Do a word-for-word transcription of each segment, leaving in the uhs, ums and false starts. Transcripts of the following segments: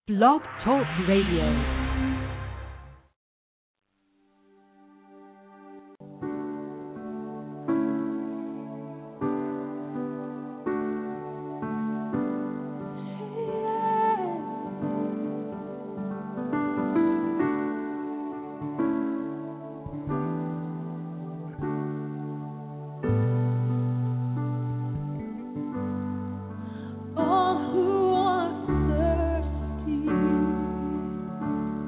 Blog Talk Radio. All who are thirsty,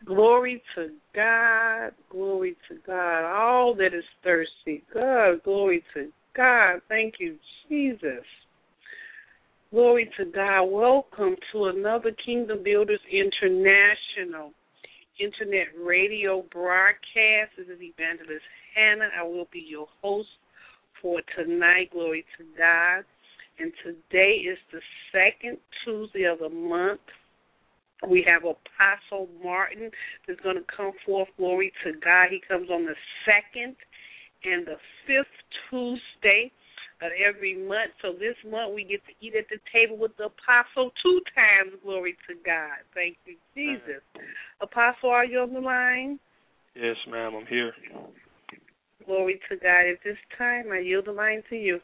Glory to God. Glory to God. All that is thirsty. God, glory to God. Thank you, Jesus. Glory to God. Welcome to another Kingdom Builders International Internet radio broadcast. This is Evangelist Hannah. I will be your host for tonight. Glory to God. And today is the second Tuesday of the month. We have Apostle Martin that's going to come forth. Glory to God. He comes on the second and the fifth Tuesday of every month. So this month we get to eat at the table with the Apostle two times. Glory to God. Thank you, Jesus. Apostle, are you on the line? Yes, ma'am. I'm here. Glory to God. At this time, I yield the line to you.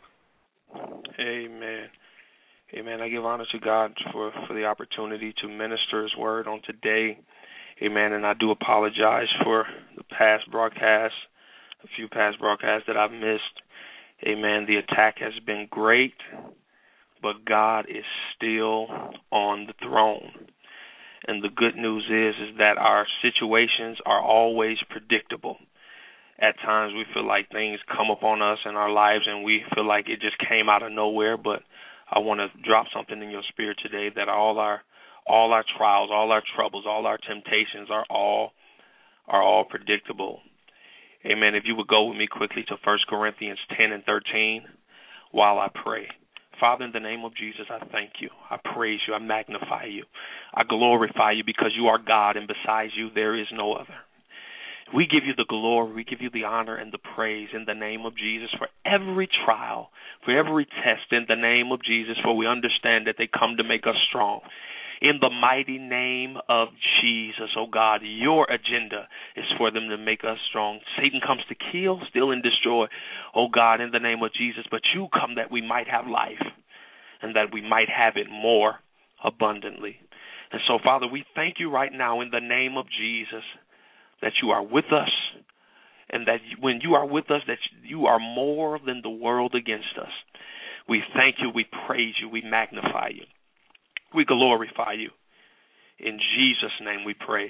Amen. Amen. I give honor to God for, for the opportunity to minister His word on today. Amen. And I do apologize for the past broadcasts, a few past broadcasts that I've missed. Amen. The attack has been great, but God is still on the throne. And the good news is, is that our situations are always predictable. At times we feel like things come upon us in our lives and we feel like it just came out of nowhere, but I want to drop something in your spirit today that all our all our trials, all our troubles, all our temptations are all are all predictable. Amen. If you would go with me quickly to First Corinthians ten and thirteen while I pray. Father, in the name of Jesus, I thank you. I praise you. I magnify you. I glorify you because you are God, and besides you there is no other. We give you the glory, we give you the honor and the praise in the name of Jesus for every trial, for every test in the name of Jesus, for we understand that they come to make us strong. In the mighty name of Jesus, oh God, your agenda is for them to make us strong. Satan comes to kill, steal, and destroy, oh God, in the name of Jesus, but you come that we might have life and that we might have it more abundantly. And so, Father, we thank you right now in the name of Jesus that you are with us, and that when you are with us, that you are more than the world against us. We thank you, we praise you, we magnify you, we glorify you. In Jesus' name we pray,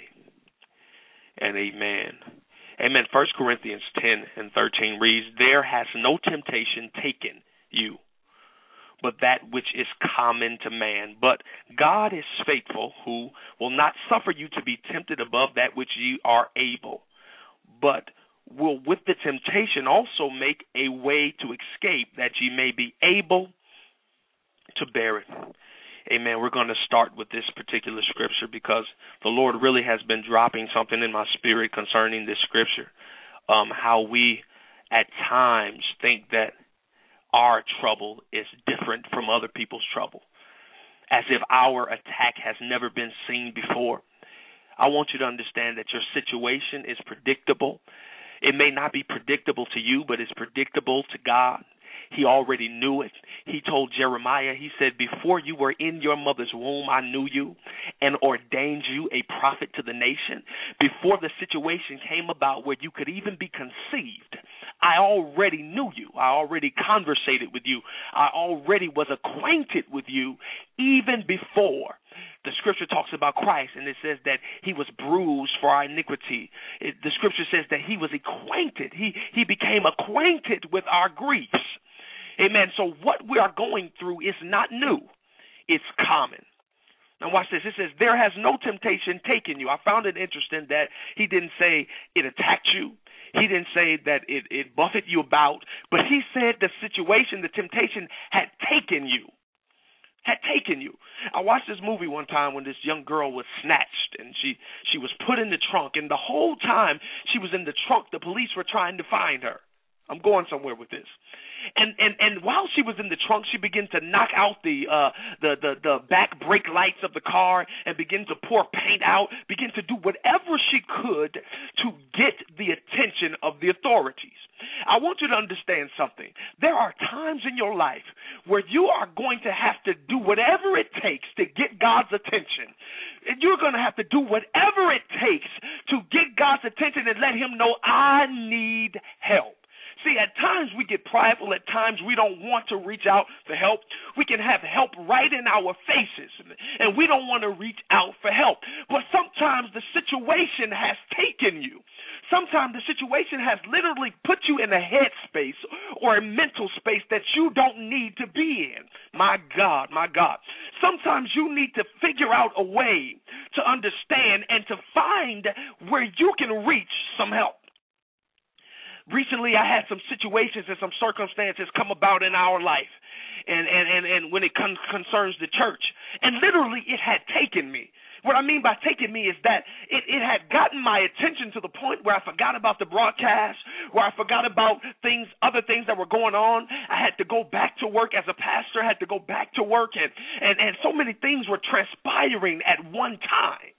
and amen. Amen. First Corinthians ten and thirteen reads, there has no temptation taken you, but that which is common to man. But God is faithful, who will not suffer you to be tempted above that which ye are able, but will with the temptation also make a way to escape, that ye may be able to bear it. Amen. We're going to start with this particular scripture because the Lord really has been dropping something in my spirit concerning this scripture, um, how we at times think that our trouble is different from other people's trouble, as if our attack has never been seen before. I want you to understand that your situation is predictable. It may not be predictable to you, but it's predictable to God. He already knew it. He told Jeremiah, he said, before you were in your mother's womb, I knew you and ordained you a prophet to the nation. Before the situation came about where you could even be conceived, I already knew you. I already conversated with you. I already was acquainted with you even before. The scripture talks about Christ, and it says that he was bruised for our iniquity. It, the scripture says that he was acquainted. He, he became acquainted with our griefs. Amen. So what we are going through is not new. It's common. Now watch this. It says, there has no temptation taken you. I found it interesting that he didn't say it attacked you. He didn't say that it, it buffeted you about, but he said the situation, the temptation had taken you. Had taken you. I watched this movie one time when this young girl was snatched, and she, she was put in the trunk, and the whole time she was in the trunk, the police were trying to find her. I'm going somewhere with this. And and and while she was in the trunk, she began to knock out the uh the, the the back brake lights of the car and begin to pour paint out, begin to do whatever she could to get the attention of the authorities. I want you to understand something. There are times in your life where you are going to have to do whatever it takes to get God's attention. And you're going to have to do whatever it takes to get God's attention and let him know, I need help. See, at times we get prideful. At times we don't want to reach out for help. We can have help right in our faces, and we don't want to reach out for help. But sometimes the situation has taken you. Sometimes the situation has literally put you in a headspace or a mental space that you don't need to be in. My God, my God. Sometimes you need to figure out a way to understand and to find where you can reach some help. Recently, I had some situations and some circumstances come about in our life, and, and, and, and when it con- concerns the church, and literally it had taken me. What I mean by taking me is that it, it had gotten my attention to the point where I forgot about the broadcast, where I forgot about things, other things that were going on. I had to go back to work as a pastor, I had to go back to work, and, and, and so many things were transpiring at one time,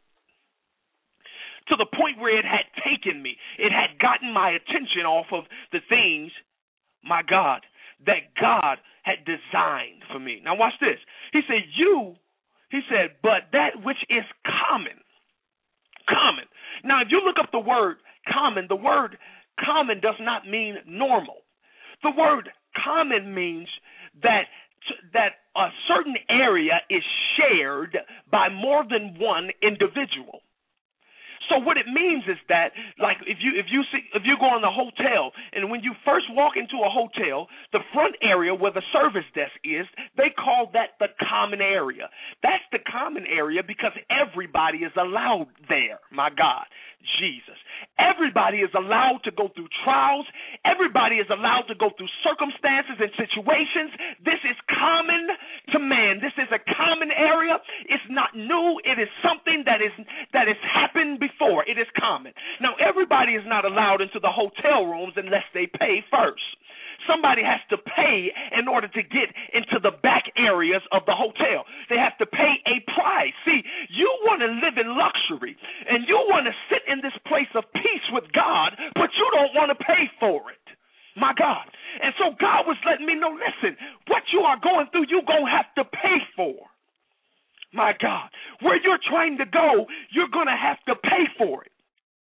to the point where it had taken me. It had gotten my attention off of the things, my God, that God had designed for me. Now watch this. He said, you, he said, but that which is common, common. Now if you look up the word common, the word common does not mean normal. The word common means that that a certain area is shared by more than one individual. So what it means is that, like, if you if you see, if you go in the hotel, and when you first walk into a hotel, the front area where the service desk is, they call that the common area. That's the common area because everybody is allowed there. My God, Jesus. Everybody is allowed to go through trials. Everybody is allowed to go through circumstances and situations. This is common to man. This is a common area. It's not new. It is something that is that has happened before. It is common. Now, everybody is not allowed into the hotel rooms unless they pay first. Somebody has to pay in order to get into the back areas of the hotel. They have to pay a price. See, you want to live in luxury, and you want to sit in this place of peace with God, but you don't want to pay for it. My God. And so God was letting me know, listen, what you are going through, you're going to have to pay for. My God. Where you're trying to go, you're going to have to pay for it.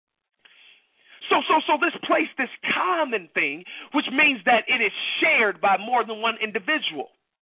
So, so, so this place, this common thing, which means that it is shared by more than one individual.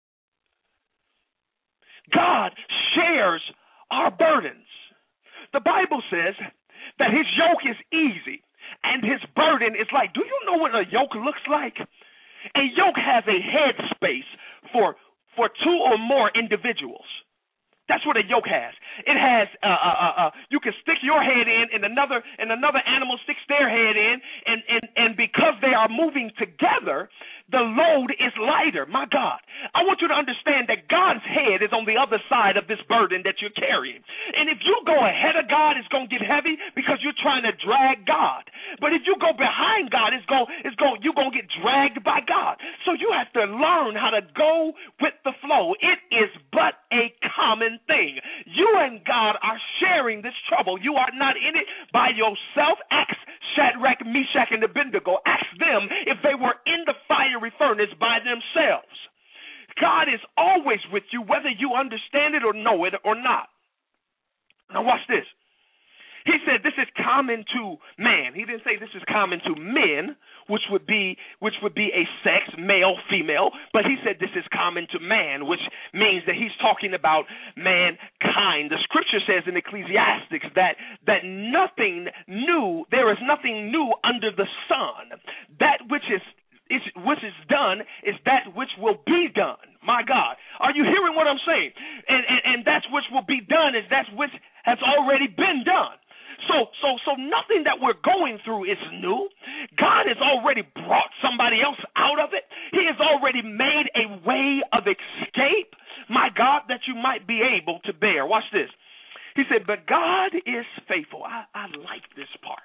God shares our burdens. The Bible says that his yoke is easy and his burden is light. Do you know what a yoke looks like? A yoke has a head space for, for two or more individuals. That's what a yoke has. It has, uh, uh, uh, uh, you can stick your head in, and another, and another animal sticks their head in, and, and, and because they are moving together, the load is lighter. My God, I want you to understand that God's head is on the other side of this burden that you're carrying. And if you go ahead of God, it's going to get heavy because you're trying to drag God. But if you go behind God, it's going, it's going, you're going to get dragged by God. So you have to learn how to go with the flow. It is but a common thing. You and God are sharing this trouble. You are not in it by yourself. Ask Shadrach, Meshach, and Abednego. Ask them if they were in the fiery furnace by themselves. God is always with you, whether you understand it or know it or not. Now watch this. He said this is common to man. He didn't say this is common to men, which would be which would be a sex, male, female, but he said this is common to man, which means that he's talking about mankind. The scripture says in Ecclesiastes that that nothing new, there is nothing new under the sun. That which is Is, which is done is that which will be done. My God, are you hearing what I'm saying? And, and and that's which will be done is that which has already been done. So so so nothing that we're going through is new. God has already brought somebody else out of it. He has already made a way of escape, my God, that you might be able to bear. Watch this. He said, but God is faithful. I, I like this part.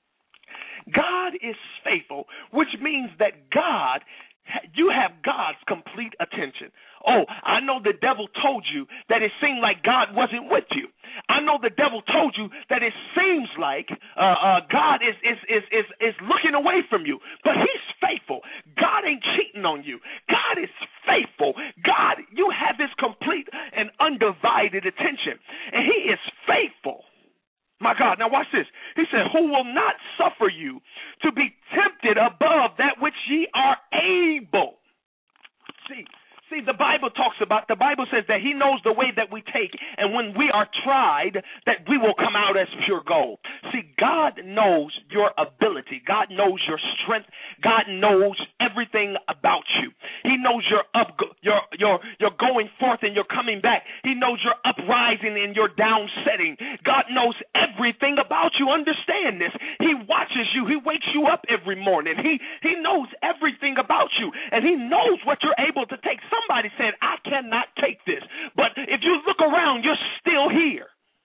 God is faithful, which means that God, you have God's complete attention. Oh, I know the devil told you that it seemed like God wasn't with you. I know the devil told you that it seems like uh, uh, God is, is, is, is, is looking away from you, but he's faithful. God ain't cheating on you. God is faithful. God, you have his complete and undivided attention, and he is faithful. My God, now watch this. He said, who will not suffer you to be tempted lifted above that which ye are able. See, See, the Bible talks about, the Bible says that he knows the way that we take, and when we are tried, that we will come out as pure gold. See, God knows your ability. God knows your strength. God knows everything about you. He knows your up, your your your going forth and your coming back. He knows your uprising and your downsetting. God knows everything about you. Understand this. He watches you. He wakes you up every morning. He he knows everything about you, and he knows what you're able to take. Somebody said, I cannot take this. But if you look around, you're still here.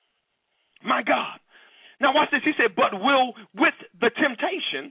My God. Now watch this. He said, but will with the temptation,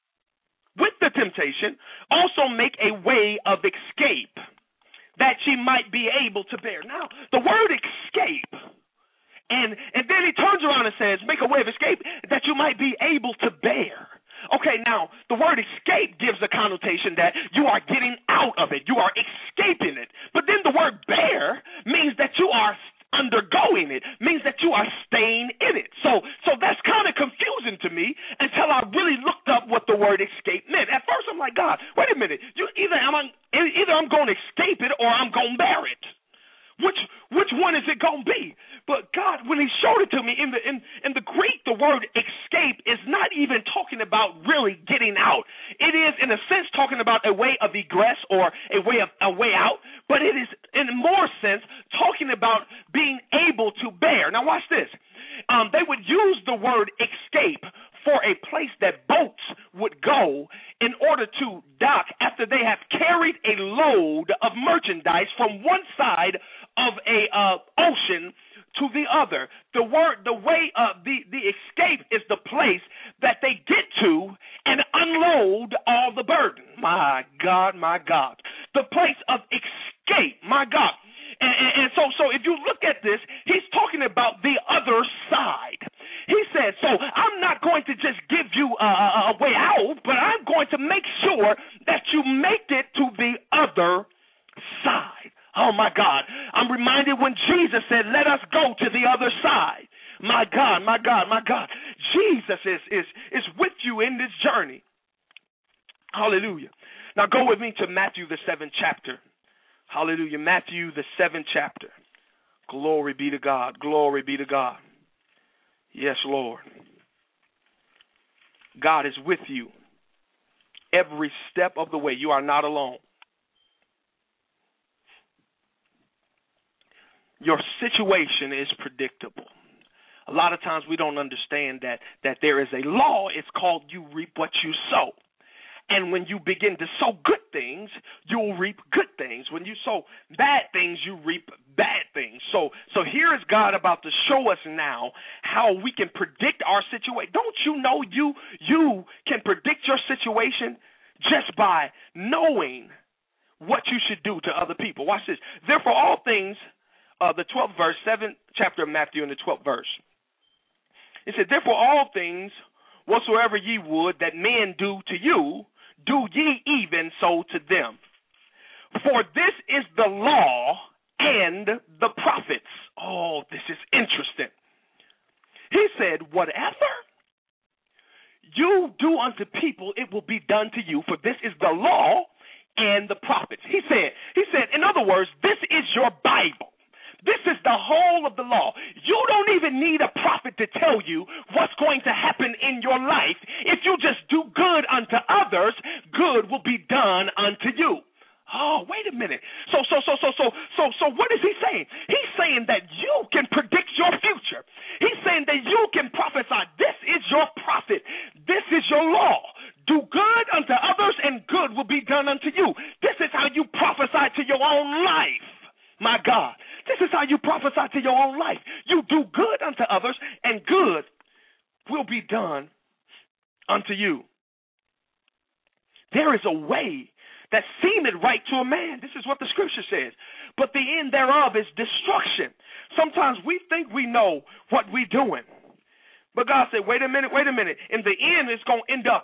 with the temptation, also make a way of escape that ye might be able to bear. Now, the word escape, and, and then he turns around and says, make a way of escape that you might be able to bear. Okay, now, the word escape gives a connotation that you are getting out of it. You are escaping it. But then the word bear means that you are undergoing it, means that you are staying in it. So so that's kind of confusing to me until I really looked up what the word escape meant. At first, I'm like, God, wait a minute. You either I'm, either I'm going to escape it or I'm going to bear it. Which which one is it going to be? But God, when he showed it to me, in the in, in the Greek, the word escape is not even talking about really getting out. It is, in a sense, talking about a way of egress or a way of a way out, but it is, in more sense, talking about being able to bear. Now watch this. Um, they would use the word escape for a place that boats would go in order to dock after they have carried a load of merchandise from one side of a uh, ocean to the other. The word, the way, uh, the the escape is the place that they get to and unload all the burden. My God, my God, the place of escape. My God. And, and, and so, so if you look at this, he's talking about the other side. He said, so I'm not going to just give you a, a way out, but I'm going to make sure that you make it to the other side. Oh, my God. I'm reminded when Jesus said, let us go to the other side. My God, my God, my God. Jesus is, is, is with you in this journey. Hallelujah. Now go with me to Matthew, the seventh chapter. Hallelujah. Matthew, the seventh chapter. Glory be to God. Glory be to God. Yes, Lord. God is with you every step of the way. You are not alone. Your situation is predictable. A lot of times we don't understand that, that there is a law. It's called you reap what you sow. And when you begin to sow good things, you'll reap good things. When you sow bad things, you reap bad things. So so here is God about to show us now how we can predict our situation. Don't you know you you can predict your situation just by knowing what you should do to other people? Watch this. Therefore, all things, uh, the twelfth verse, seventh chapter of Matthew, in the twelfth verse. It said, therefore, all things whatsoever ye would that men do to you, do ye even so to them. For this is the law and the prophets. Oh, this is interesting. He said, whatever you do unto people, it will be done to you, for this is the law and the prophets. He said, he said, in other words, this is your Bible. This is the whole of the law. You don't even need a prophet to tell you what's going to happen in your life. If you just do good unto others, good will be done unto you. Oh, wait a minute. So, so, so, so, so, so, so what is he saying? He's saying that you can predict your future. He's saying that you can prophesy. This is your prophet. This is your law. Do good unto others and good will be done unto you. This is how you prophesy to your own life. My God, this is how you prophesy to your own life. You do good unto others, and good will be done unto you. There is a way that seemeth right to a man. This is what the scripture says. But the end thereof is destruction. Sometimes we think we know what we're doing. But God said, wait a minute, wait a minute. In the end, it's going to end up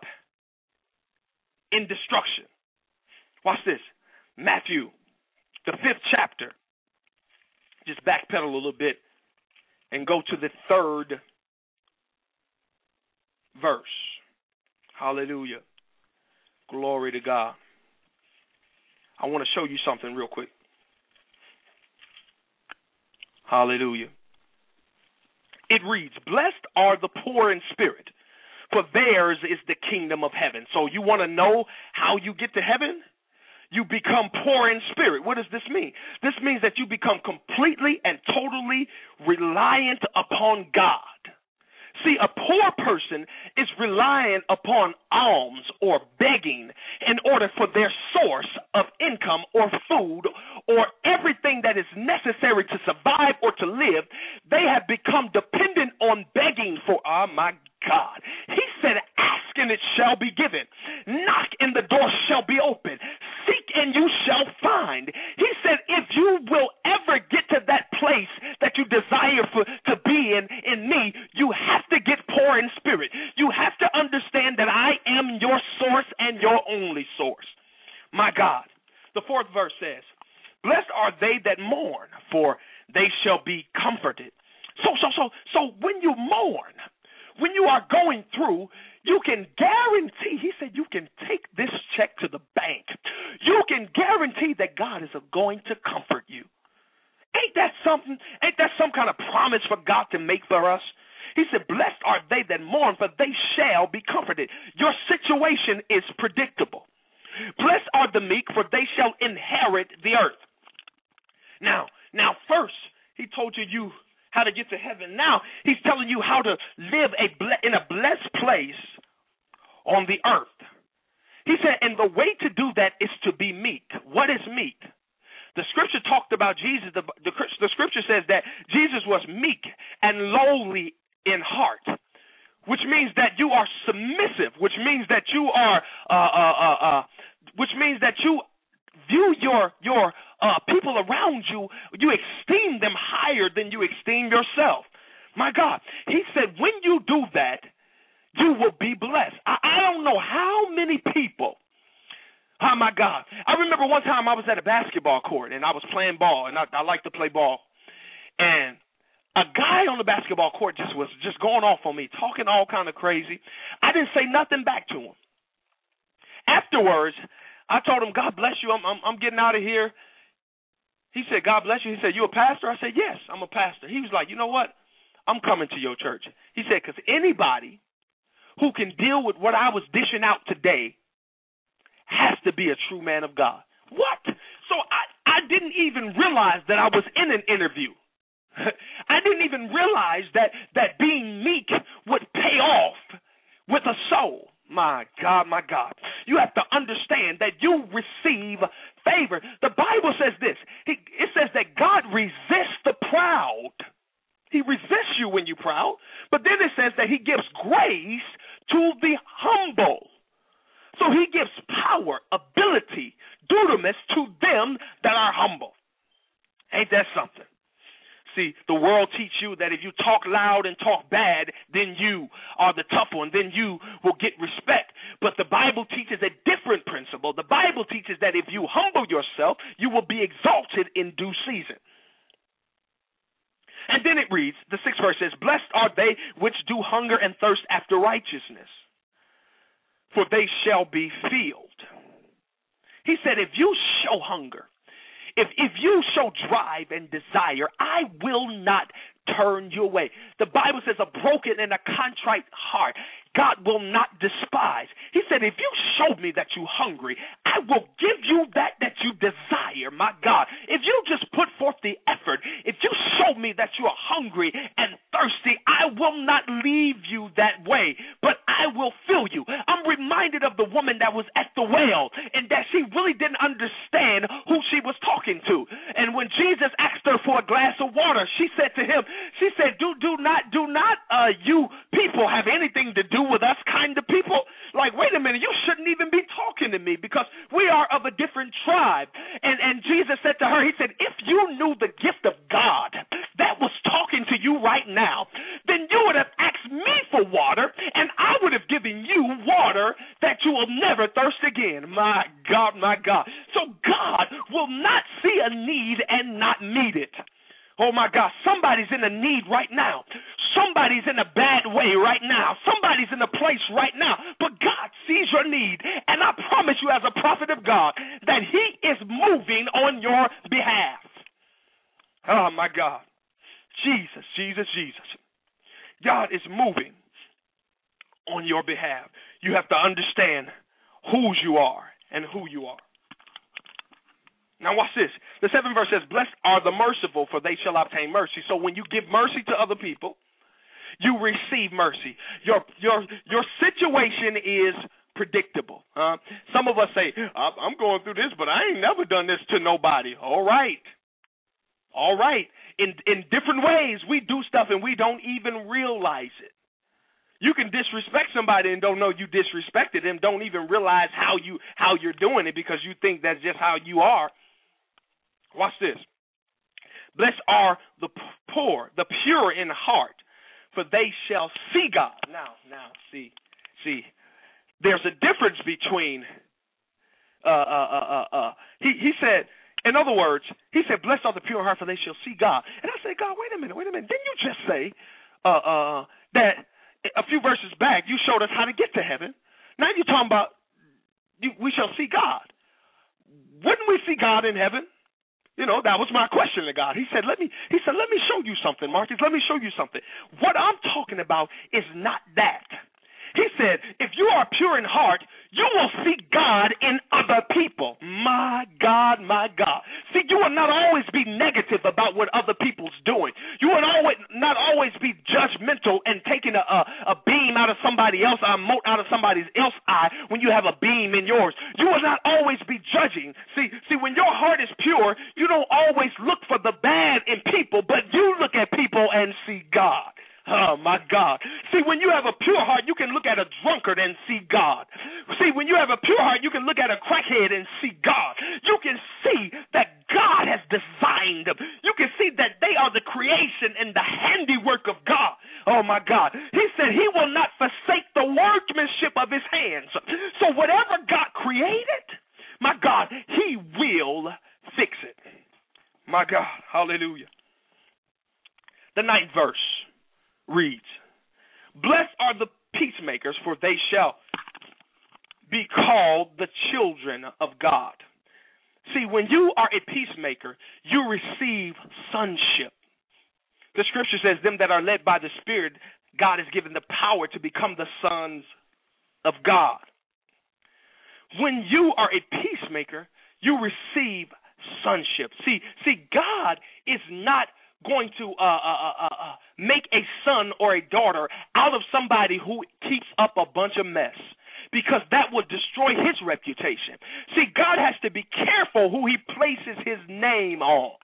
in destruction. Watch this. Matthew, the fifth chapter. Just backpedal a little bit and go to the third verse. Hallelujah. Glory to God. I want to show you something real quick. Hallelujah. It reads, blessed are the poor in spirit, for theirs is the kingdom of heaven. So you want to know how you get to heaven? You become poor in spirit. What does this mean? This means that you become completely and totally reliant upon God. See, a poor person is relying upon alms or begging in order for their source of income or food or everything that is necessary to survive or to live. They have become dependent on begging for, oh my God. He said, ask and it shall be given. Knock and the door shall be open. Seek and you shall find. He said, if you will ever get to that place that you desire for to be in, in me, you have to get poor in spirit. You have to understand that I am your source and your only source. My God. The fourth verse says, blessed are they that mourn, for they shall be comforted. So, so, so, so when you mourn, when you are going through, you can guarantee, he said, you can take this check to the bank. You can guarantee that God is going to comfort you. Ain't that something? Ain't that some kind of promise for God to make for us? He said, blessed are they that mourn, for they shall be comforted. Your situation is predictable. Blessed are the meek, for they shall inherit the earth. Now, now first, he told you you how to get to heaven. Now he's telling you how to live a ble- in a blessed place on the earth. He said, and the way to do that is to be meek. What is meek? The scripture talked about Jesus. The, the, the scripture says that Jesus was meek and lowly in heart, which means that you are submissive, which means that you are, uh, uh, uh, uh, which means that you view your your uh, people around you, you esteem them higher than you esteem yourself. My God, he said, when you do that, you will be blessed. I, I don't know how many people. Oh, my God. I remember one time I was at a basketball court, and I was playing ball, and I, I like to play ball. And a guy on the basketball court just was just going off on me, talking all kind of crazy. I didn't say nothing back to him. Afterwards, I told him, God bless you. I'm, I'm, I'm getting out of here. He said, God bless you. He said, you a pastor? I said, yes, I'm a pastor. He was like, you know what? I'm coming to your church. He said, because anybody who can deal with what I was dishing out today has to be a true man of God. What? So I, I didn't even realize that I was in an interview. I didn't even realize that, that being meek would pay off with a soul. My God, my God. You have to understand that you receive favor. The Bible says this. It says that God resists the proud. He resists you when you're proud. But then it says that he gives grace to the humble. So he gives power, ability, dunamis to them that are humble. Ain't that something? See, the world teach you that if you talk loud and talk bad, then you are the tough one. Then you will get respect. But the Bible teaches a different principle. The Bible teaches that if you humble yourself, you will be exalted in due season. And then it reads, the sixth verse says, blessed are they which do hunger and thirst after righteousness, for they shall be filled. He said, if you show hunger, If if you show drive and desire, I will not turn you away. The Bible says a broken and a contrite heart God will not despise. He said, if you show me that you're hungry, I will give you that that you desire, my God. If you just put forth the effort, if you show me that you are hungry and thirsty, I will not leave you that way, but I will fill you. I'm reminded of the woman that was at the well and that she really didn't understand who she was talking to. And when Jesus asked her for a glass of water, she said to him, she said, do, do not, do not uh, you people have anything to do with us kind of people? Like, wait a minute, you shouldn't even be talking to me because we are of a different tribe. And, and Jesus said to her, he said, if you knew the gift of God that was talking to you right now, then you would have asked me for water and I would have given you water that you will never thirst again. My God, my God. So God will not see a need and not meet it. Oh, my God, somebody's in a need right now. Somebody's in a bad way right now. Somebody's in a place right now. But God sees sees your need, and I promise you as a prophet of God that he is moving on your behalf. Oh, my God. Jesus, Jesus, Jesus. God is moving on your behalf. You have to understand whose you are and who you are. Now watch this. The seventh verse says, blessed are the merciful, for they shall obtain mercy. So when you give mercy to other people, you receive mercy. Your your your situation is predictable. Uh, some of us say, I'm going through this, but I ain't never done this to nobody. All right. All right. In in different ways, we do stuff and we don't even realize it. You can disrespect somebody and don't know you disrespected them, don't even realize how, you, how you're doing it because you think that's just how you are. Watch this. Blessed are the poor, the pure in heart, for they shall see God. Now, now, see, see, there's a difference between, uh, uh, uh, uh, uh. He, he said, in other words, he said, blessed are the pure in heart, for they shall see God. And I said, God, wait a minute, wait a minute. Didn't you just say uh, uh, that a few verses back you showed us how to get to heaven? Now you're talking about you, we shall see God. Wouldn't we see God in heaven? You know, that was my question to God. He said, let me, he said, let me show you something, Marcus. Let me show you something. What I'm talking about is not that. He said, if you are pure in heart, you will see God in other people. My God, my God. See, you will not always be negative about what other people's doing. You will always not always be judgmental and taking a, a, a beam out of somebody else, a mote out of somebody else's eye when you have a beam in yours. You will not always be judging. See, see, when your heart is pure, you don't always look for the bad in people, but you look at people and see God. Oh, my God. See, when you have a pure heart, you can look at a drunkard and see God. See, when you have a pure heart, you can look at a crackhead and see God. You can see that God has designed them. You can see that they are the creation and the handiwork of God. Oh, my God. He said he will not forsake the workmanship of his hands. So whatever God created, my God, he will fix it. My God. Hallelujah. The ninth verse reads, blessed are the peacemakers, for they shall be called the children of God. See, when you are a peacemaker, you receive sonship. The scripture says, them that are led by the Spirit, God has given the power to become the sons of God. When you are a peacemaker, you receive sonship. See, see, God is not going to uh, uh, uh, uh, make a son or a daughter out of somebody who keeps up a bunch of mess, because that would destroy his reputation. See, God has to be careful who he places his name on.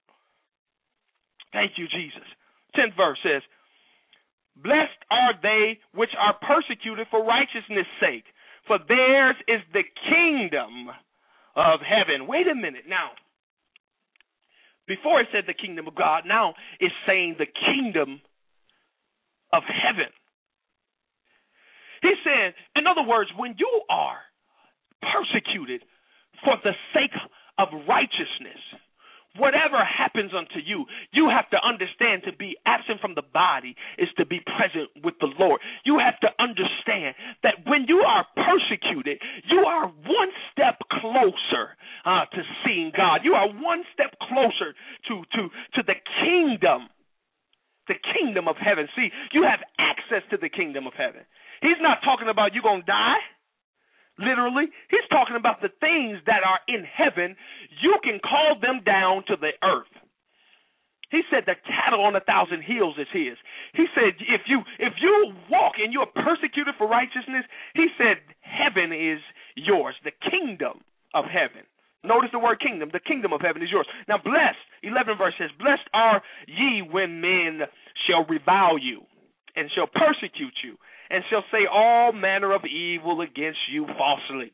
Thank you, Jesus. Tenth verse says, blessed are they which are persecuted for righteousness' sake, for theirs is the kingdom of heaven. Wait a minute now. Before it said the kingdom of God, now it's saying the kingdom of heaven. He said, in other words, when you are persecuted for the sake of righteousness, whatever happens unto you, you have to understand to be absent from the body is to be present with the Lord. You have to understand that when you are persecuted, you are one step closer uh, to seeing God. You are one step closer to, to, to the kingdom, the kingdom of heaven. See, you have access to the kingdom of heaven. He's not talking about you're going to die. Literally, he's talking about the things that are in heaven. You can call them down to the earth. He said the cattle on a thousand hills is his. He said if you if you walk and you're persecuted for righteousness, he said heaven is yours, the kingdom of heaven. Notice the word kingdom. The kingdom of heaven is yours. Now, blessed, eleven verse says, blessed are ye when men shall revile you and shall persecute you, and shall say all manner of evil against you falsely.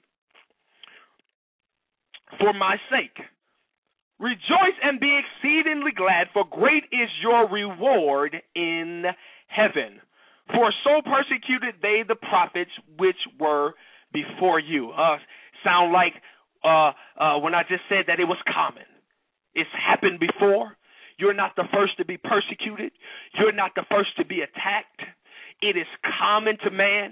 For my sake, rejoice and be exceedingly glad, for great is your reward in heaven. For so persecuted they the prophets which were before you. Uh, sound like uh, uh, when I just said that it was common. It's happened before. You're not the first to be persecuted. You're not the first to be attacked. It is common to man.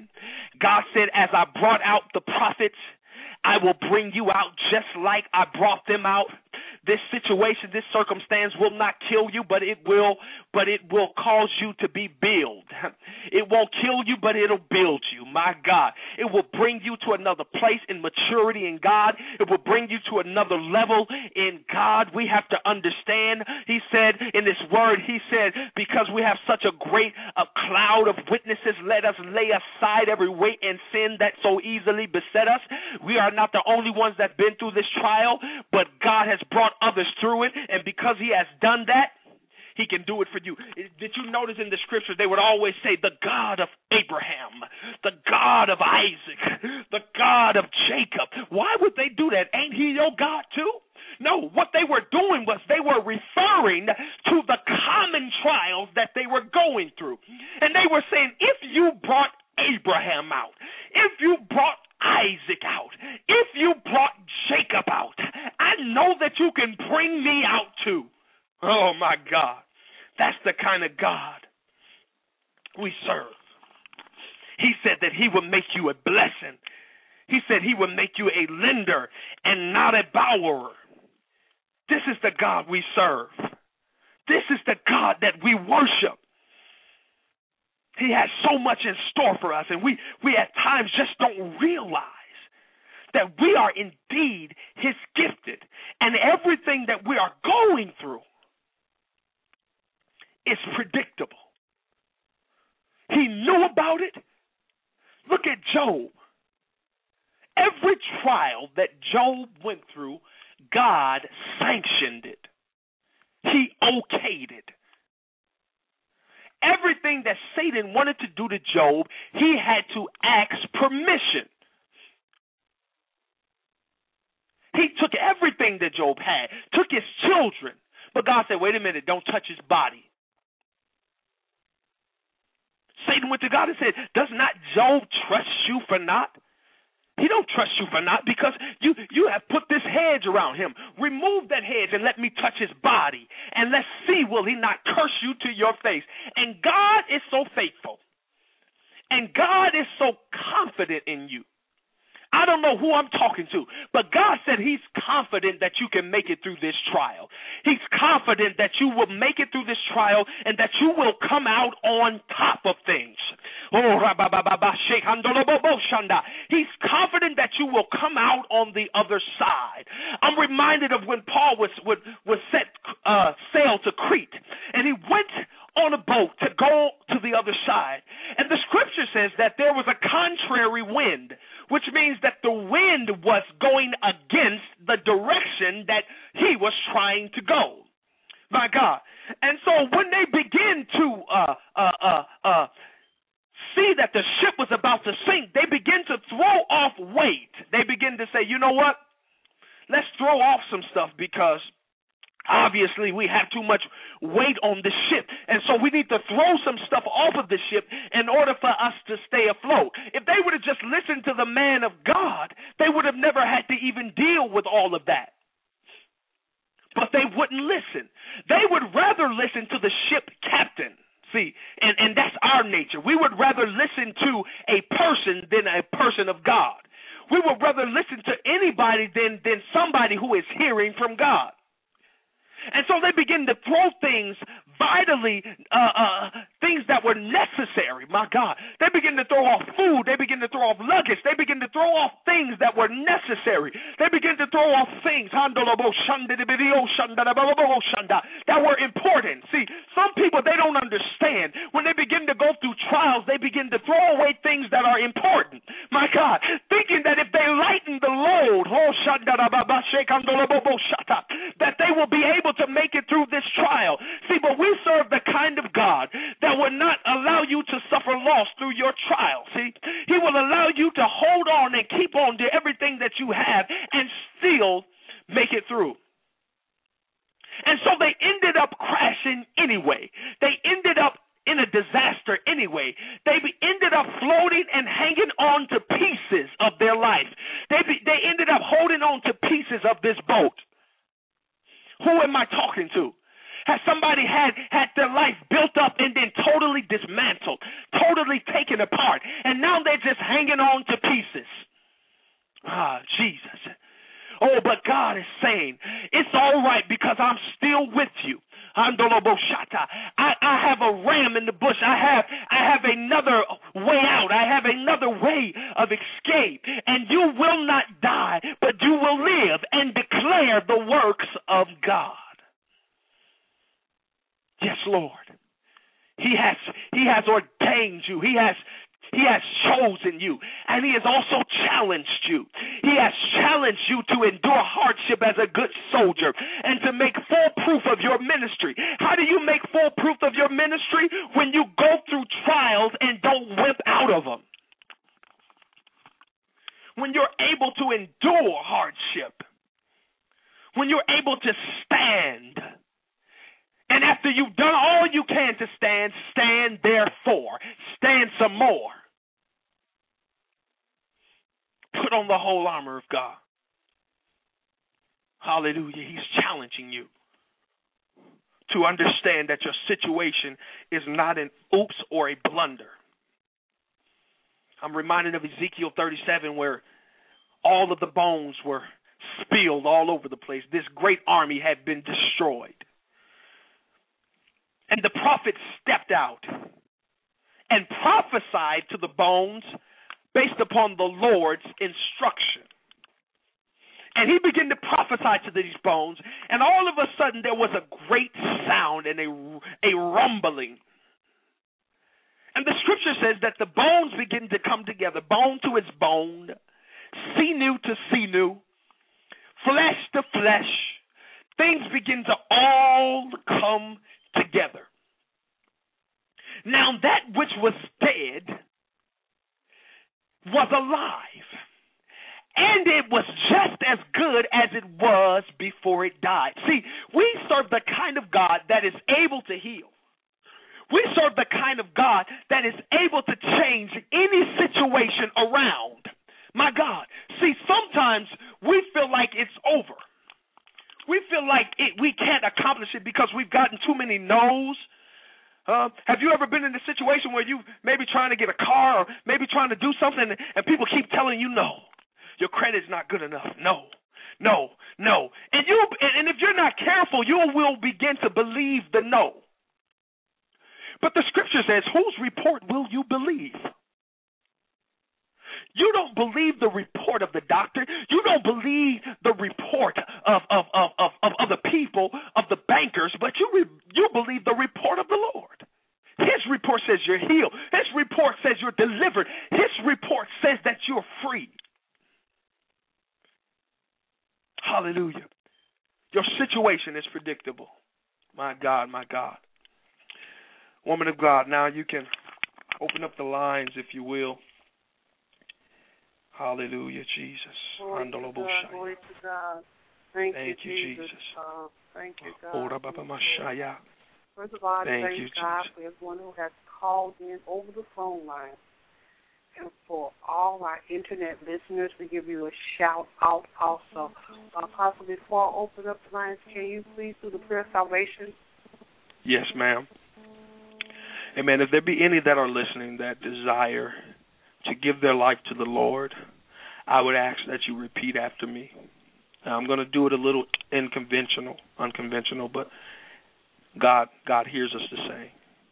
God said, as I brought out the prophets, I will bring you out just like I brought them out. This situation, this circumstance will not kill you, but it will, but it will cause you to be built. It won't kill you, but it'll build you. My God, it will bring you to another place in maturity in God. It will bring you to another level in God. We have to understand. He said in this word, he said, because we have such a great a cloud of witnesses, let us lay aside every weight and sin that so easily beset us. We are not the only ones that have been through this trial, but God has brought others through it, and because he has done that, he can do it for you. Did you notice in the scriptures they would always say the God of Abraham, the God of Isaac, the God of Jacob? Why would they do that? Ain't he your God too? No, what they were doing was they were referring to the common trials that they were going through. And they were saying, if you brought Abraham out, if you brought Isaac out, if you brought Jacob out, I know that you can bring me out too. Oh my God, that's the kind of God we serve. He said that he would make you a blessing. He said he would make you a lender and not a borrower. This is the God we serve. This is the God that we worship. He has so much in store for us, and we, we at times just don't realize that we are indeed his gifted, and everything that we are going through is predictable. He knew about it. Look at Job. Every trial that Job went through, God sanctioned it. He okayed it. Everything that Satan wanted to do to Job, he had to ask permission. He took everything that Job had, took his children, but God said, wait a minute, don't touch his body. Satan went to God and said, does not Job trust you for naught? He don't trust you for naught because you, you have put this hedge around him. Remove that hedge and let me touch his body, and let's see, will he not curse you to your face? And God is so faithful, and God is so confident in you. I don't know who I'm talking to, but God said he's confident that you can make it through this trial. He's confident that you will make it through this trial and that you will come out on top of things. He's confident that you will come out on the other side. I'm reminded of when Paul was, was, was set uh, sail to Crete, and he went on a boat to go to the other side. And the scripture says that there was a contrary wind, which means that the wind was going against the direction that he was trying to go. My God. And so when they begin to uh, uh, uh, uh, see that the ship was about to sink, they begin to throw off weight. They begin to say, you know what? Let's throw off some stuff because obviously we have too much weight on the ship, and so we need to throw some stuff off of the ship in order for us to stay afloat. If they would have just listened to the man of God, they would have never had to even deal with all of that. But they wouldn't listen. They would rather listen to the ship captain. See, and, and that's our nature. We would rather listen to a person than a person of God. We would rather listen to anybody than, than somebody who is hearing from God. And so they begin to throw things vitally, uh, uh, things that were necessary, my God. They begin to throw off food. They begin to throw off luggage. They begin to throw off things that were necessary. They begin to throw off things that were important. See, some people, they don't understand. When they begin to go through trials, they begin to throw away things that are important, my God, thinking that if they lighten the load, that they will be able to make it through this trial. See, but we serve the kind of God that will not allow you to suffer loss through your trial. See, he will allow you to hold on and keep on to everything that you have and still make it through. And so they ended up crashing anyway. They ended up in a disaster anyway. They be, ended up floating and hanging on to pieces of their life. They, be, they ended up holding on to pieces of this boat. Who am I talking to? Has somebody had, had their life built up and then totally dismantled, totally taken apart, and now they're just hanging on to pieces? Ah, Jesus. Oh, but God is saying, it's all right because I'm still with you. I, I have a ram in the bush. I have I have another way out. I have another way of escape. And you will not die, but you will live and declare the works of God. Yes, Lord. He has He has ordained you. He has He has chosen you, and He has also challenged you. He has challenged you to endure hardship as a good soldier and to make full proof of your ministry. How do you make full proof of your ministry? When you go through trials and don't wimp out of them. When you're able to endure hardship. When you're able to stand. And after you've done all you can to stand, stand therefore. Stand some more. Put on the whole armor of God. Hallelujah. He's challenging you to understand that your situation is not an oops or a blunder. I'm reminded of Ezekiel thirty-seven where all of the bones were spilled all over the place. This great army had been destroyed. And the prophet stepped out and prophesied to the bones based upon the Lord's instruction. And he began to prophesy to these bones, and all of a sudden there was a great sound and a, a rumbling. And the scripture says that the bones begin to come together, bone to its bone, sinew to sinew, flesh to flesh. Things begin to all come together. Now that which was dead was alive, and it was just as good as it was before it died. See, we serve the kind of God that is able to heal. We serve the kind of God that is able to change any situation around. My God. See, sometimes we feel like it's over. We feel like it, we can't accomplish it because we've gotten too many no's. Uh, have you ever been in a situation where you maybe trying to get a car or maybe trying to do something and, and people keep telling you no? Your credit's not good enough. No, no, no. And you and if you're not careful, you will begin to believe the no. But the scripture says, whose report will you believe? You don't believe the report of the doctor. You don't believe the report of of of of, of other people, of the bankers, but you re, you believe the report of the Lord. His report says you're healed. His report says you're delivered. His report says that you're free. Hallelujah. Your situation is predictable. My God, my God. Woman of God, now you can open up the lines, if you will. Hallelujah, Jesus. Glory to God. Glory to God. Thank, thank you, Jesus. Jesus. Uh, thank you, God. First of all, I thank, thank you, God Jesus. For everyone who has called in over the phone line. And for all our internet listeners, we give you a shout out also. Uh, possibly before I open up the lines, can you please do the prayer of salvation? Yes, ma'am. Amen. If there be any that are listening that desire to give their life to the Lord, I would ask that you repeat after me. Now, I'm going to do it a little unconventional, unconventional, but God, God hears us to say,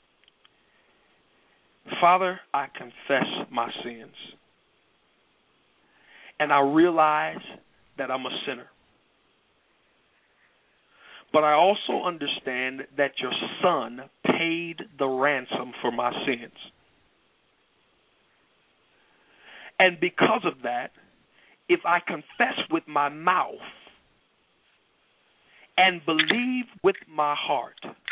Father, I confess my sins, and I realize that I'm a sinner. But I also understand that your Son paid the ransom for my sins. And because of that, if I confess with my mouth and believe with my heart,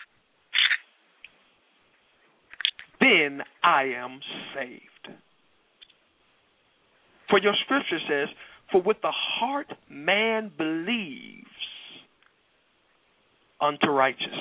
then I am saved. For your scripture says, for with the heart man believes unto righteousness.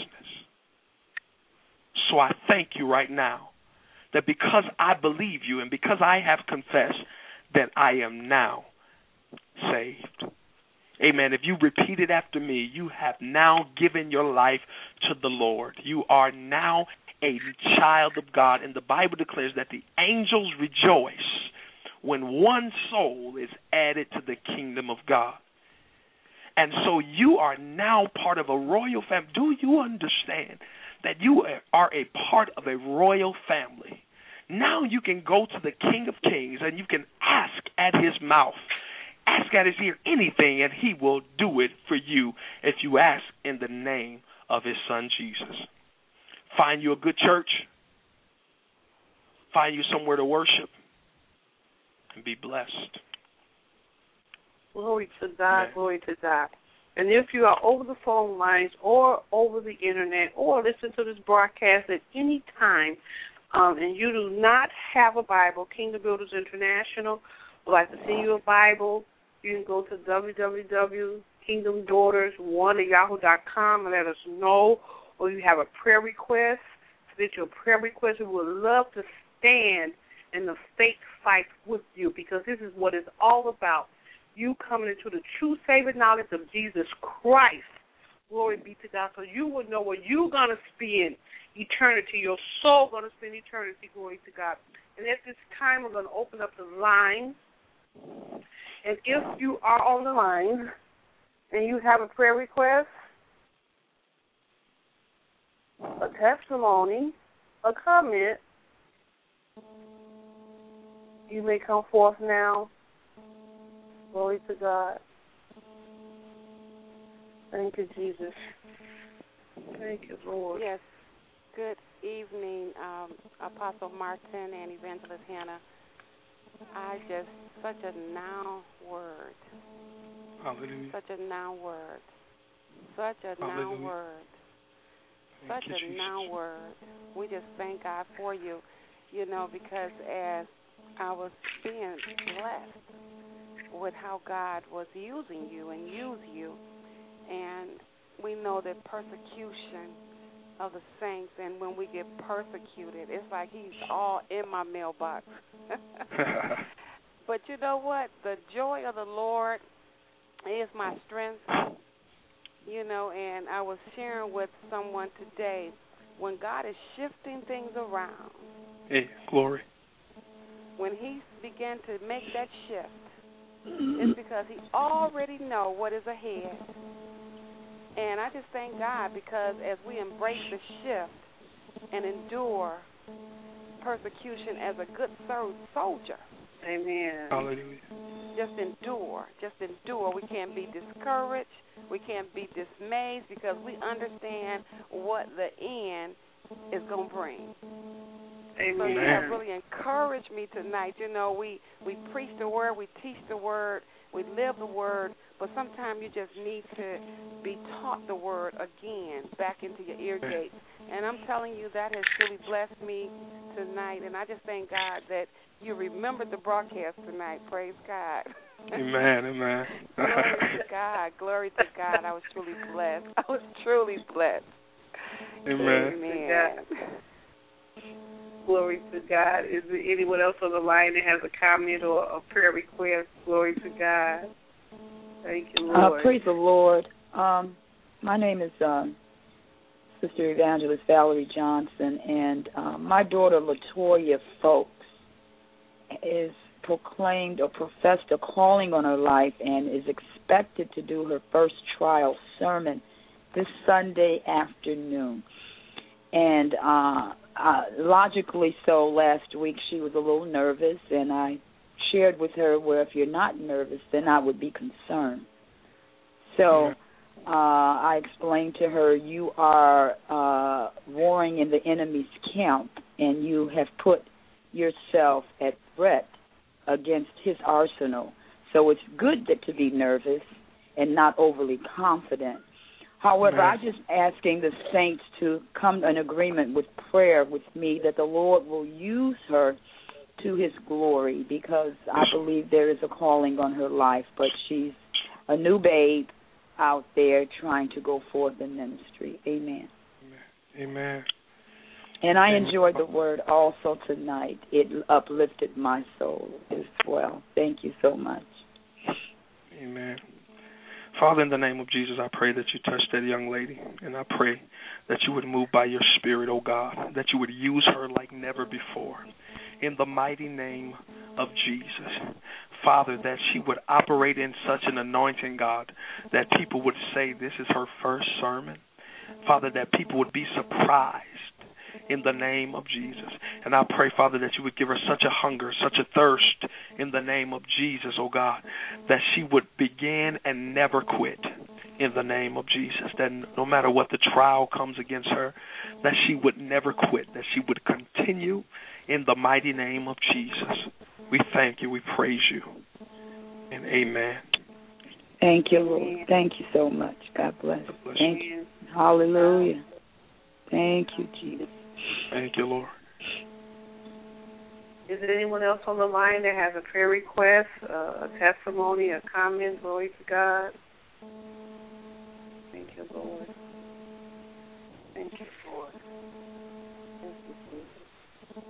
So I thank you right now that because I believe you and because I have confessed that I am now saved. Amen. If you repeat it after me, you have now given your life to the Lord. You are now a child of God. And the Bible declares that the angels rejoice when one soul is added to the kingdom of God. And so you are now part of a royal family. Do you understand that you are a part of a royal family? Now you can go to the King of Kings and you can ask at his mouth, ask at his ear anything, and he will do it for you if you ask in the name of his son Jesus. Find you a good church. Find you somewhere to worship. And be blessed. Glory to God, Amen. Glory to God. And if you are over the phone lines or over the internet or listen to this broadcast at any time, um, and you do not have a Bible, Kingdom Builders International would like to send you a Bible, you can go to w w w dot kingdom daughters one at yahoo dot com and let us know. Or you have a prayer request, submit your prayer request. We would love to stand in the faith fight with you, because this is what it's all about. You coming into the true saving knowledge of Jesus Christ. Glory be to God. So you will know where you're going to spend eternity. Your soul going to spend eternity. Glory to God. And at this time, we're going to open up the line. And if you are on the line and you have a prayer request, a testimony, a comment, you may come forth now. Glory to God. Thank you, Jesus. Thank you, Lord. Yes. Good evening, um, Apostle Martin and Evangelist Hannah. I just, such a now word. Hallelujah. Such a now word. Such a Hallelujah. now word. Thank Such you, a Jesus. now word. We just thank God for you, you know, because as I was being blessed with how God was using you and use you, and we know that persecution of the saints, and when we get persecuted, it's like he's all in my mailbox. But you know what? The joy of the Lord is my strength. You know, and I was sharing with someone today, when God is shifting things around, hey, glory. when he began to make that shift, it's because he already know what is ahead. And I just thank God, because as we embrace the shift and endure persecution as a good soldier, amen. Hallelujah. Just endure. Just endure. We can't be discouraged. We can't be dismayed, because we understand what the end is going to bring. Amen. So you have really encouraged me tonight. You know, we, we preach the word, we teach the word, we live the word, but sometimes you just need to be taught the word again back into your ear gates. And I'm telling you, that has truly blessed me tonight. And I just thank God that you remembered the broadcast tonight. Praise God. Amen, amen. Glory to God. Glory to God. I was truly blessed. I was truly blessed. Amen. Amen. Glory to God. Is there anyone else on the line that has a comment or a prayer request? Glory to God. Thank you, Lord. Uh, praise the Lord. Um, my name is uh, Sister Evangelist Valerie Johnson, and uh, my daughter LaToya Folks is proclaimed or professed a calling on her life and is expected to do her first trial sermon this Sunday afternoon. And uh, uh, logically so, last week she was a little nervous, and I shared with her where if you're not nervous, then I would be concerned. So uh, I explained to her, you are uh, warring in the enemy's camp, and you have put yourself at threat against his arsenal. So it's good that, to be nervous and not overly confident. However, I'm just asking the saints to come in agreement with prayer with me that the Lord will use her to his glory, because I believe there is a calling on her life, but she's a new babe out there trying to go forth in ministry. Amen. Amen. And I enjoyed the word also tonight. It uplifted my soul as well. Thank you so much. Amen. Father, in the name of Jesus, I pray that you touch that young lady, and I pray that you would move by your Spirit, oh God, that you would use her like never before. In the mighty name of Jesus. Father, that she would operate in such an anointing, God, that people would say this is her first sermon. Father, that people would be surprised in the name of Jesus. And I pray, Father, that you would give her such a hunger, such a thirst in the name of Jesus, oh God, that she would begin and never quit in the name of Jesus, that no matter what the trial comes against her, that she would never quit, that she would continue in the mighty name of Jesus. We thank you. We praise you. And amen. Thank you, Lord. Thank you so much. God bless. God bless Thank you. you. Hallelujah. Thank you, Jesus. Thank you, Lord. Is there anyone else on the line that has a prayer request, uh, a testimony, a comment? Glory to God. Thank you, Lord. Thank you, Lord. Thank you, Jesus.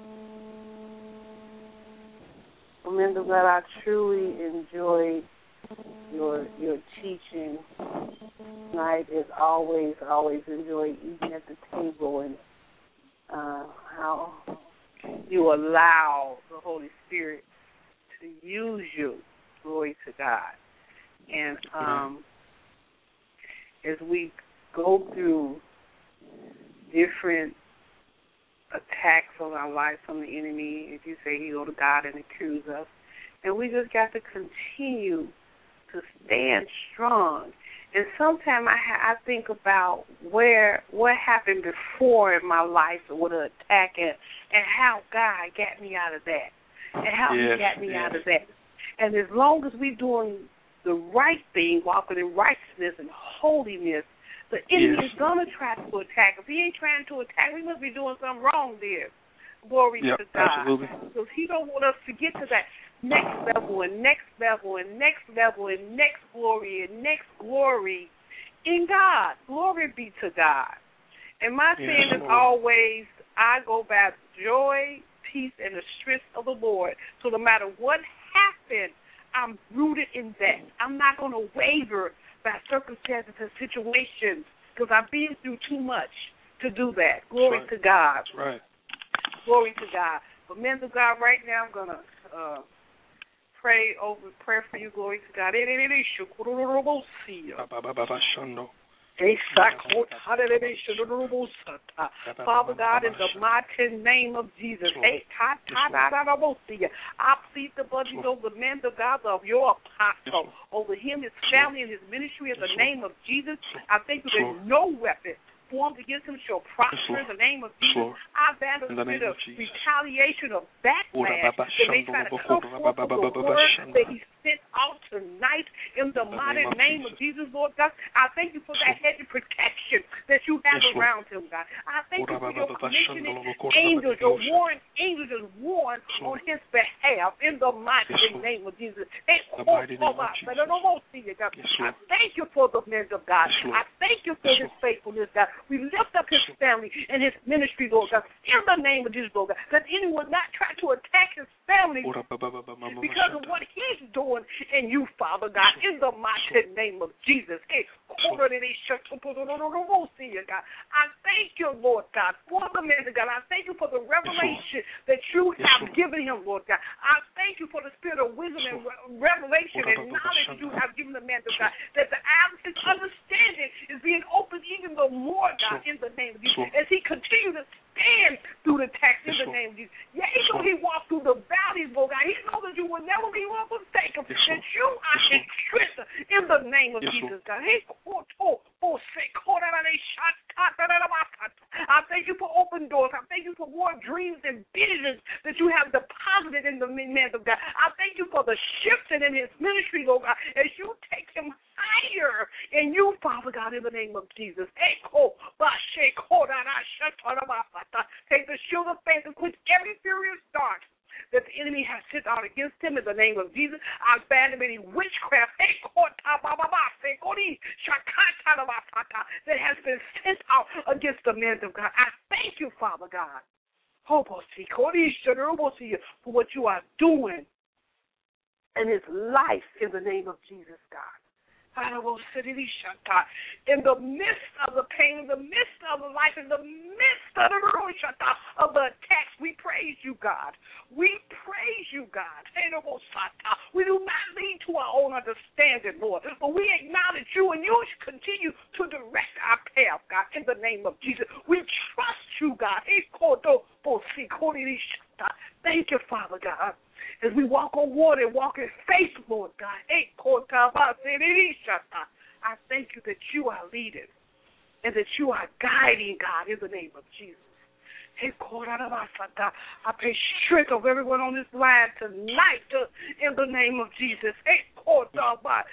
Remember that I truly enjoyed your your teaching tonight. As always, always enjoy eating at the table and uh, how you allow the Holy Spirit to use you. Glory to God. And um, as we go through different attacks on our life from the enemy, if you say he go to God and accuse us, and we just got to continue to stand strong. And sometimes I, ha- I think about where what happened before in my life with an attack and, and how God got me out of that and how yes, he got me yes. out of that. And as long as we're doing the right thing, walking in righteousness and holiness, the enemy yes. is going to try to attack. If he ain't trying to attack, we must be doing something wrong there. Glory yep, to God. Absolutely. Because he don't want us to get to that next level and next level and next level and next glory and next glory in God. Glory be to God. And my yes, saying is Lord. always, I go by joy, peace, and the strength of the Lord. So no matter what happened, I'm rooted in that. I'm not going to waver by circumstances and situations because I've been through too much to do that. Glory right. to God. That's right. Glory to God. But men of God, right now I'm going to uh, pray over, prayer for you. Glory to God. Father God, in the mighty name of Jesus, I plead the blood over the men of God, of your apostle, over him, his family, and his ministry in the name of Jesus. I thank you that no weapon formed against him shall prosper in the name of Jesus. I ban the spirit of retaliation of backlash that may try to come forth from the word that he sent out tonight in the mighty name of Jesus, Lord God. I thank you for that hedge of protection that you have around him, God. I thank you for your commissioning angels, your warring angels is warned on his behalf in the mighty name of Jesus. I thank you for the men of God. I thank you for his faithfulness, God. We lift up his family and his ministry, Lord God, in the name of Jesus, Lord God, that anyone not try to attack his family because of what he's doing in you, Father God, in the mighty name of Jesus. I thank you, Lord God, for the man of God. I thank you for the revelation that you have given him, Lord God. I thank you for the spirit of wisdom and revelation and knowledge that you have given the man of God, that the eyes of his understanding is being opened even the more, God, in the name of Jesus, as he continues to stand through the text in the name of Jesus. Yeah, even though he walked through the valleys, Lord God, he knows that you will never be one mistake, that you are his strength in the name of Jesus, God. I thank you for open doors. I thank you for more dreams and visions that you have deposited in the man of God. I thank you for the shifting in his ministry, Lord God, as you take him higher in you, Father God, in the name of Jesus. Take the shield of faith and quench every furious dart that the enemy has sent out against him in the name of Jesus. I ban any witchcraft that has been sent out against the men of God. I thank you, Father God, for what you are doing in his life in the name of Jesus, God. In the midst of the pain, in the midst of the life, in the midst of the of the attacks, we praise you, God. We praise you, God. We do not lean to our own understanding, Lord, but we acknowledge you, and you continue to direct our path, God, in the name of Jesus. We trust you, God. Thank you, Father God. As we walk on water and walk in faith, Lord God. I thank you that you are leading and that you are guiding, God, in the name of Jesus. I pray strength of everyone on this line tonight uh, in the name of Jesus. God. I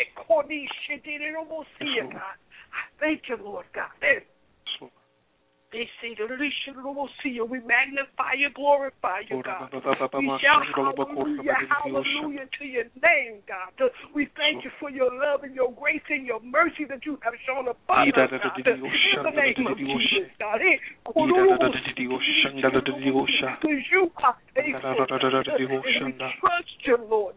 thank you, Lord God. They say the will see you. We magnify you, glorify you, God. We shout hallelujah, hallelujah to your name, God. We thank you for your love and your grace and your mercy that you have shown upon us, God. In the name of Jesus, God. Because you are faithful. We trust you, Lord.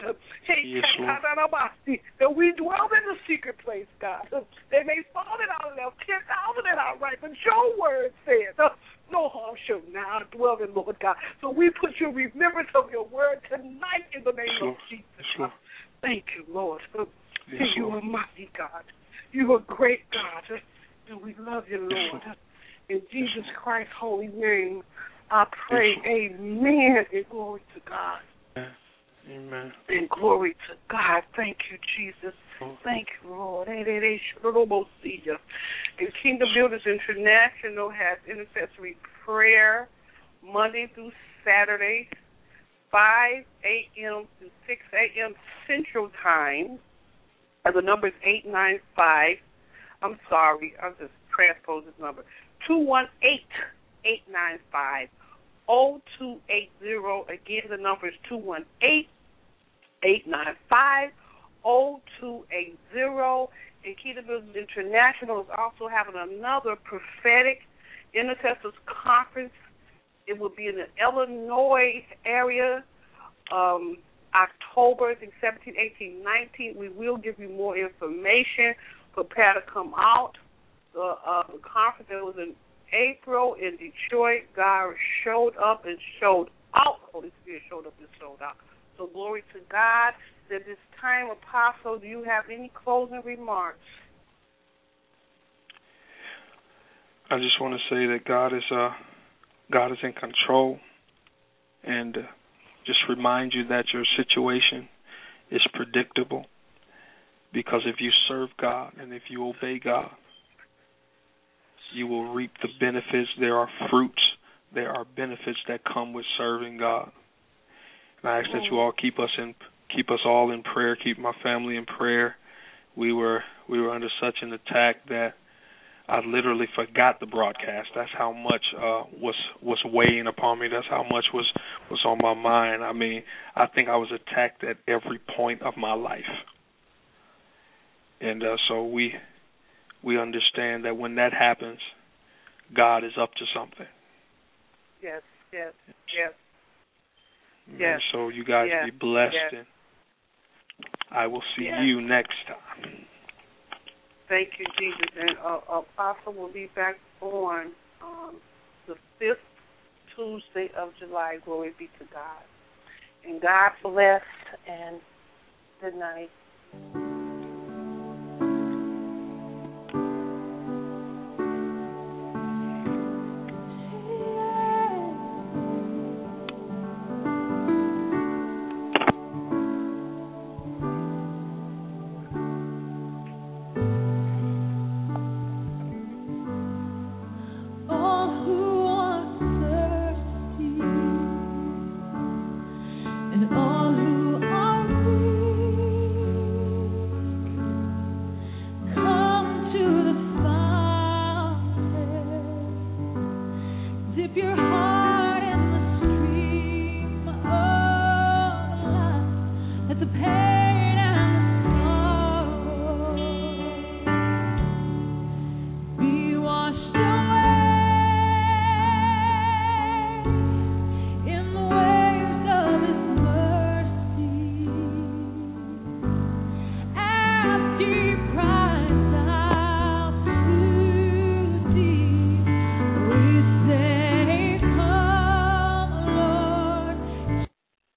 And we dwell in the secret place, God. They may fall at our left, ten thousand at our right, but your word says, uh, no harm shall now dwell in, Lord God. So we put your remembrance of your word tonight in the name yes, of Jesus. Yes, thank you, Lord. Yes, you are mighty God. You are great God. And we love you, Lord. Yes, in Jesus Christ's holy name, I pray, yes, amen, and glory to God. Amen. And glory to God. Thank you, Jesus. Thank you, Lord. And Kingdom Builders International has intercessory prayer Monday through Saturday, five a.m. to six a.m. Central Time. And the number is eight nine five. I'm sorry, I'll just transpose this number. two one eight, eight nine five, zero two eight zero. Again, the number is two one eight, eight nine five, zero two eight zero. And Kingdom Builders International is also having another prophetic intercessors conference. It will be in the Illinois area, um, October, I think seventeen, eighteen, nineteen. We will give you more information. Prepare to come out. The, uh, the conference that was in April in Detroit, God showed up and showed out. Holy Spirit showed up and showed out. So glory to God. At this time, Apostle, do you have any closing remarks? I just want to say that God is uh, God is in control, and uh, just remind you that your situation is predictable, because if you serve God and if you obey God, you will reap the benefits. There are fruits. There are benefits that come with serving God. And I ask that you all keep us in, keep us all in prayer. Keep my family in prayer. We were we were under such an attack that I literally forgot the broadcast. That's how much uh, was was weighing upon me. That's how much was, was on my mind. I mean, I think I was attacked at every point of my life. And uh, so we we understand that when that happens, God is up to something. Yes, yes, yes. And yes. So you guys yes. be blessed, yes. and I will see yes. you next time. Thank you, Jesus. And uh, Apostle will be back on um, the fifth Tuesday of July. Glory be to God. And God bless, and good night. And